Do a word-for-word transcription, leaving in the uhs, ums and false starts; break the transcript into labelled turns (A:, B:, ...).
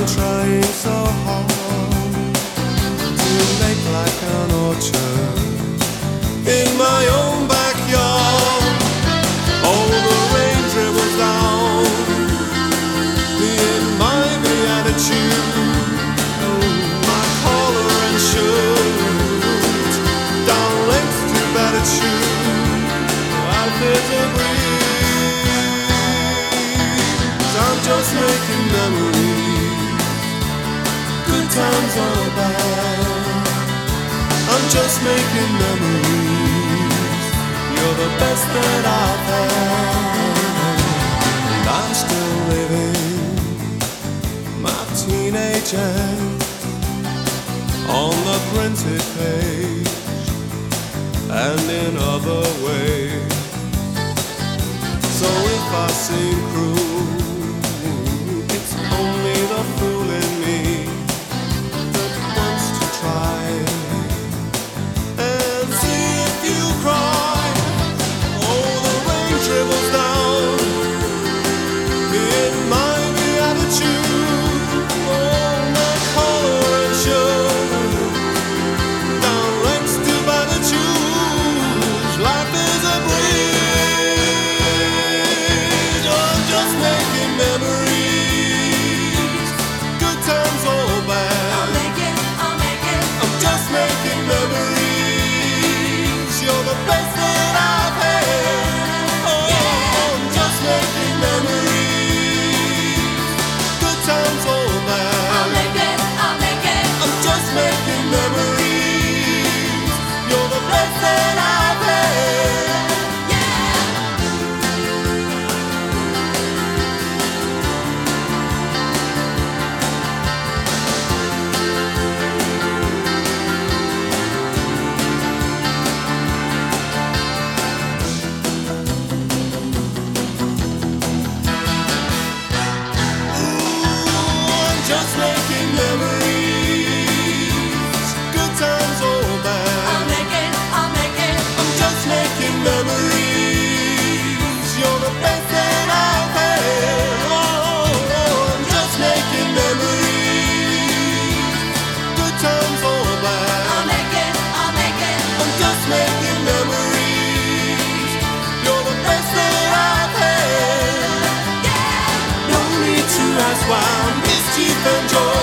A: trying so hard to make like an orchard in my own backyard. Oh, the rain dribbles down in my beatitude, my collar and shirt down length to beatitude. Life is a breeze, I'm just making memories, good times or bad. I'm just making memories, you're the best that I've had. And I'm still living my teenage angst on the printed page and in other ways. So if I seem cruel, it's only the fool in me that wants to try and see if you cry. Oh, the rain dribbles down in my beatitude. Oh, my collar and shirt down lengths to beatitude. Life is a breeze, I'm just making memories, good times or bad.
B: I'll make it, I'll make it.
A: I'm just making memories, you're the best that I've had. Oh, I'm just making memories, good times or
B: I'll
A: bad.
B: make it, I'll make it.
A: I'm just making memories, you're the best that I've had.
B: Yeah.
A: I'm just making memories, good times or bad.
B: I'll make it, I'll make it.
A: I'm just making memories, you're the best that I've had. Oh, I'm just making memories, good times or bad.
B: I'll make it, I'll make it.
A: I'm just making memories, you're the best that I've had.
B: Yeah.
A: No need to ask why, mischief and joy